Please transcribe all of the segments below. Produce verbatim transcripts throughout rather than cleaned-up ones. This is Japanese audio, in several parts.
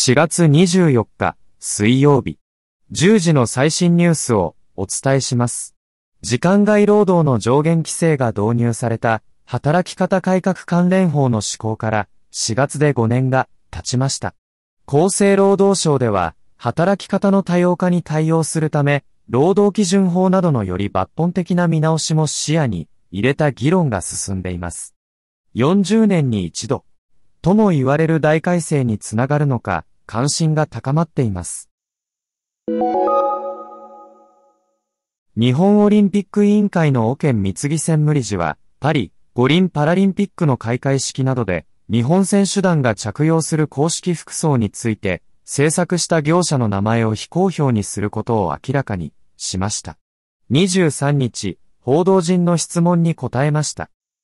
しがつにじゅうよっか、水曜日。じゅうじの最新ニュースをお伝えします。時間外労働の上限規制が導入された働き方改革関連法の施行からしがつでごねんが経ちました。厚生労働省では働き方の多様化に対応するため、労働基準法などのより抜本的な見直しも視野に入れた議論が進んでいます。よんじゅうねんに一度とも言われる大改正につながるのか関心が高まっています。日本オリンピック委員会の奥健貢専務理事は、パリ五輪パラリンピックの開会式などで、日本選手団が着用する公式服装について、制作した業者の名前を非公表にすることを明らかにしました。にじゅうさんにち、報道陣の質問に答えました。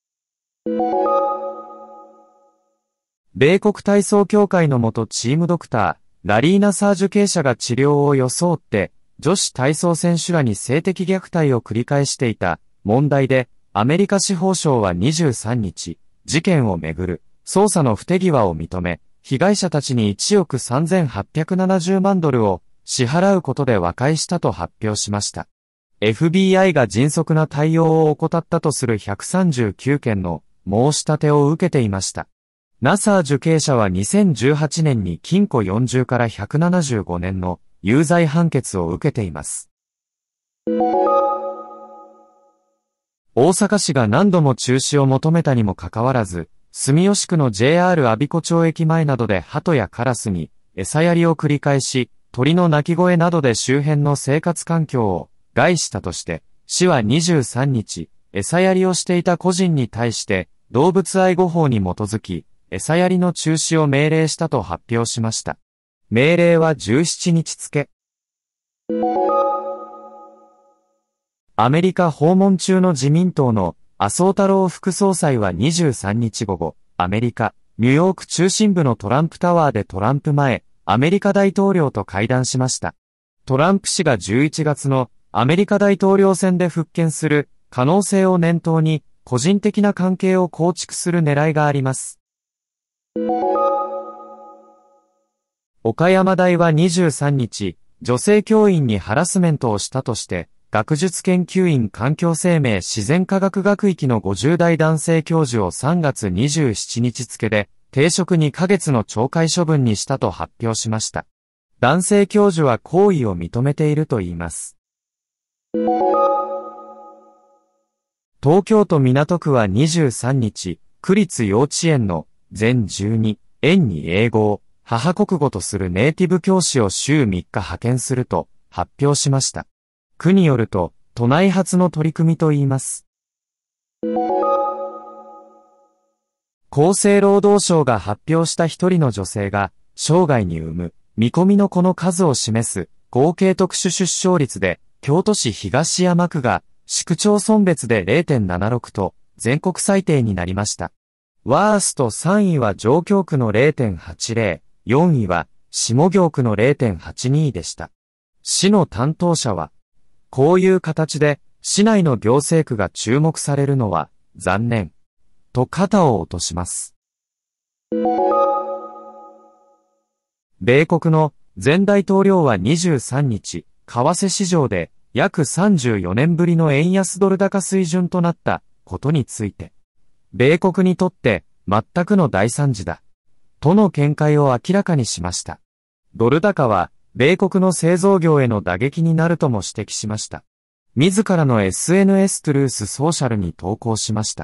米国体操協会の元チームドクター、ラリーナ・サージュ経社が治療を装って、女子体操選手らに性的虐待を繰り返していた問題で、アメリカ司法省はにじゅうさんにち、事件をめぐる捜査の不手際を認め、被害者たちにいちおくさんぜんはっぴゃくななじゅうまんドルを支払うことで和解したと発表しました。エフビーアイ が迅速な対応を怠ったとするひゃくさんじゅうきゅうけんの申し立てを受けていました。ナサー受刑者はにせんじゅうはちねんに禁錮よんじゅうからひゃくななじゅうごねんの有罪判決を受けています。大阪市が何度も中止を求めたにもかかわらず、住吉区の ジェイアール 我孫子町駅前などで鳩やカラスに餌やりを繰り返し、鳥の鳴き声などで周辺の生活環境を害したとして、市はにじゅうさんにち、餌やりをしていた個人に対して動物愛護法に基づき、餌やりの中止を命令したと発表しました。命令はじゅうしちにち付。アメリカ訪問中の自民党の麻生太郎副総裁はにじゅうさんにち午後、アメリカ、ニューヨーク中心部のトランプタワーでトランプ前、アメリカ大統領と会談しました。トランプ氏がじゅういちがつのアメリカ大統領選で復権する可能性を念頭に、個人的な関係を構築する狙いがあります。岡山大はにじゅうさんにち、女性教員にハラスメントをしたとして、学術研究員環境生命自然科学学域のごじゅうだい男性教授をさんがつにじゅうしちにち付で、停職にかげつの懲戒処分にしたと発表しました。男性教授は行為を認めているといいます。東京都港区はにじゅうさんにち、区立幼稚園の全じゅうにえんに英語を母国語とするネイティブ教師を週みっか派遣すると発表しました。区によると、都内初の取り組みといいます。厚生労働省が発表した一人の女性が生涯に産む見込みの子の数を示す合計特殊出生率で京都市東山区が市区町村別で れいてんななろく と全国最低になりました。ワーストさんいは上京区の れいてんはちぜろ、よんいは下京区の れいてんはちに でした。市の担当者は、こういう形で市内の行政区が注目されるのは残念と肩を落とします。米国の前大統領はにじゅうさんにち、為替市場で約さんじゅうよねんぶりの円安ドル高水準となったことについて、米国にとって全くの大惨事だとの見解を明らかにしました。ドル高は米国の製造業への打撃になるとも指摘しました。自らの エスエヌエス トゥルースソーシャルに投稿しました。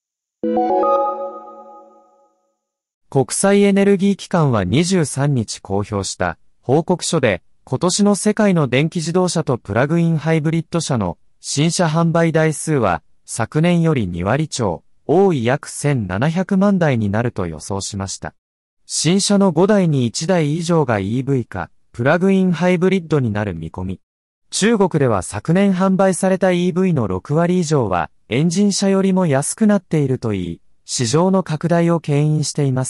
国際エネルギー機関はにじゅうさんにち公表した報告書で、今年の世界の電気自動車とプラグインハイブリッド車の新車販売台数は昨年よりにわりちょう、多い約せんななひゃくまんだいになると予想しました。新車のごだいにいちだい以上が イーブイ か、プラグインハイブリッドになる見込み。中国では昨年販売された イーブイ のろくわり以上はエンジン車よりも安くなっているといい、市場の拡大を牽引しています。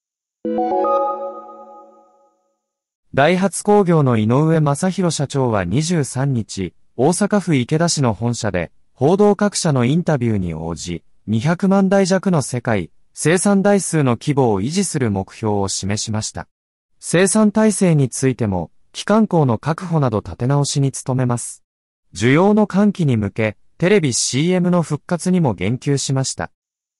ダイハツ工業の井上正弘社長はにじゅうさんにち、大阪府池田市の本社で報道各社のインタビューに応じ、にひゃくまんだい弱の世界生産台数の規模を維持する目標を示しました。 生産体制についても、機関校の確保など立て直しに努めます。需要の喚起に向け、テレビ シーエム の復活にも言及しました。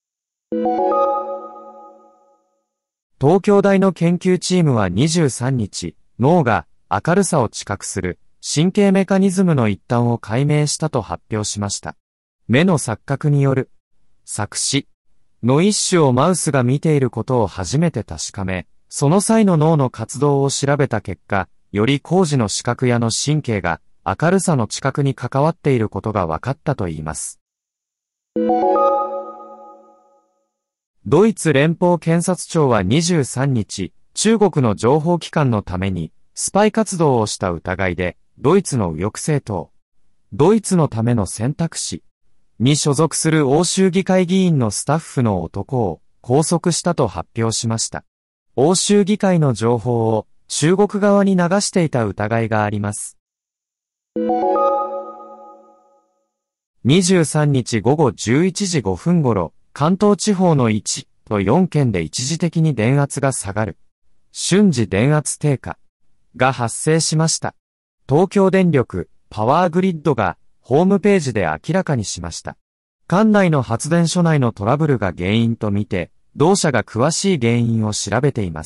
東京大の研究チームはにじゅうさんにち、脳が明るさを知覚する神経メカニズムの一端を解明したと発表しました。目の錯覚による錯視の一種をマウスが見ていることを初めて確かめ、その際の脳の活動を調べた結果、より高次の視覚やの神経が明るさの知覚に関わっていることが分かったといいます。ドイツ連邦検察庁はにじゅうさんにち、中国の情報機関のためにスパイ活動をした疑いで、ドイツの右翼政党、ドイツのための選択肢に所属する欧州議会議員のスタッフの男を拘束したと発表しました。欧州議会の情報を中国側に流していた疑いがあります。にじゅうさんにちごごじゅういちじごふん頃、関東地方のいちとよんけんで一時的に電圧が下がる。瞬時電圧低下が発生しました。東京電力パワーグリッドがホームページで明らかにしました。管内の発電所内のトラブルが原因とみて、同社が詳しい原因を調べています。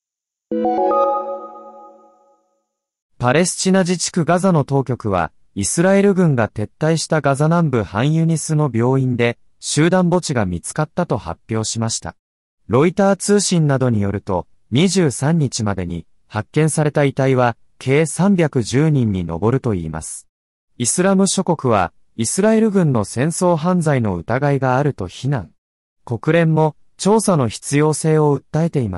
パレスチナ自治区ガザの当局は、イスラエル軍が撤退したガザ南部ハンユニスの病院で集団墓地が見つかったと発表しました。ロイター通信などによると、にじゅうさんにちまでに発見された遺体は計さんびゃくじゅうにんに上るといいます。イスラム諸国はイスラエル軍の戦争犯罪の疑いがあると非難。国連も調査の必要性を訴えています。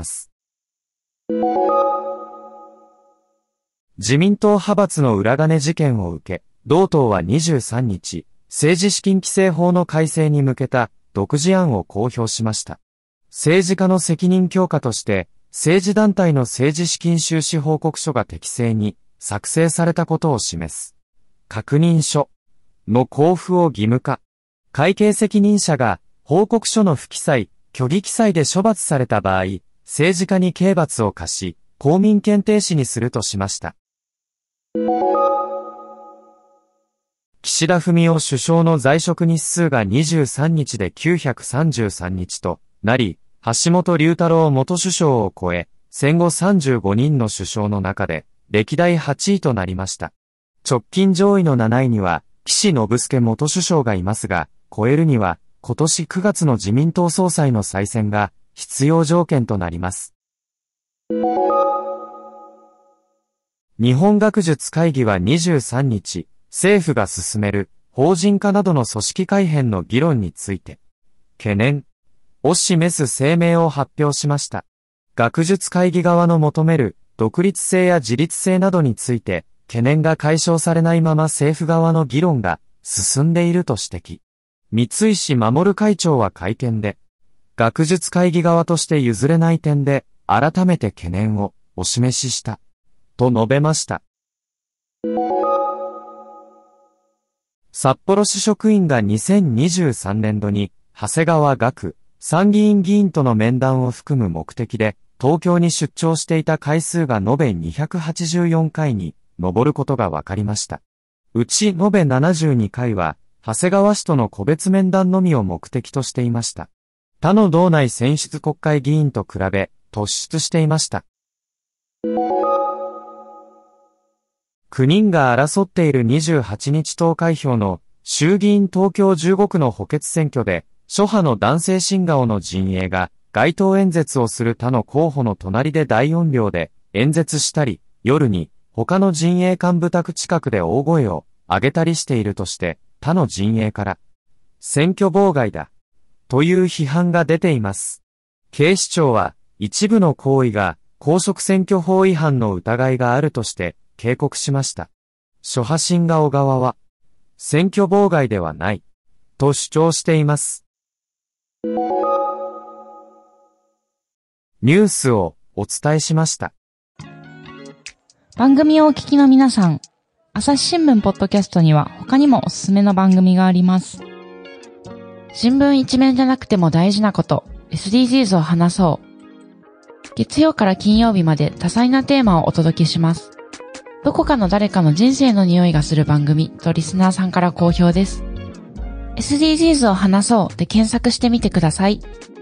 自民党派閥の裏金事件を受け、同党はにじゅうさんにち、政治資金規正法の改正に向けた独自案を公表しました。政治家の責任強化として、政治団体の政治資金収支報告書が適正に作成されたことを示す。確認書の交付を義務化。会計責任者が報告書の不記載、虚偽記載で処罰された場合、政治家に刑罰を課し、公民権停止にするとしました。岸田文雄首相の在職日数がにじゅうさんにちできゅうひゃくさんじゅうさんにちとなり、橋本龍太郎元首相を超え、戦後さんじゅうごにんの首相の中で歴代はちいとなりました。直近上位のなないには岸信介元首相がいますが、超えるには今年くがつの自民党総裁の再選が必要条件となります。日本学術会議はにじゅうさんにち、政府が進める法人化などの組織改編の議論について、懸念を示す声明を発表しました。学術会議側の求める独立性や自律性などについて、懸念が解消されないまま政府側の議論が進んでいると指摘。三石守会長は会見で、学術会議側として譲れない点で、改めて懸念をお示しした、と述べました。札幌市職員がにせんにじゅうさんねんどに、長谷川岳参議院議員との面談を含む目的で、東京に出張していた回数が延べにひゃくはちじゅうよんかいに上ることが分かりました。うち延べななじゅうにかいは、長谷川氏との個別面談のみを目的としていました。他の道内選出国会議員と比べ、突出していました。きゅうにんが争っているにじゅうはちにち投開票の衆議院東京じゅうごくの補欠選挙で、諸派の男性新顔の陣営が街頭演説をする他の候補の隣で大音量で演説したり、夜に他の陣営幹部宅近くで大声を上げたりしているとして他の陣営から選挙妨害だという批判が出ています。警視庁は一部の行為が公職選挙法違反の疑いがあるとして警告しました。諸派新顔側は選挙妨害ではないと主張しています。ニュースをお伝えしました。 番組をお聞きの皆さん、朝日新聞ポッドキャストには他にもおすすめの番組があります。新聞一面じゃなくても大事なこと、エスディージーズ を話そう。 月曜から金曜日まで多彩なテーマをお届けします。どこかの誰かの人生の匂いがする番組とリスナーさんから好評です。エスディージーズ を話そうで検索してみてください。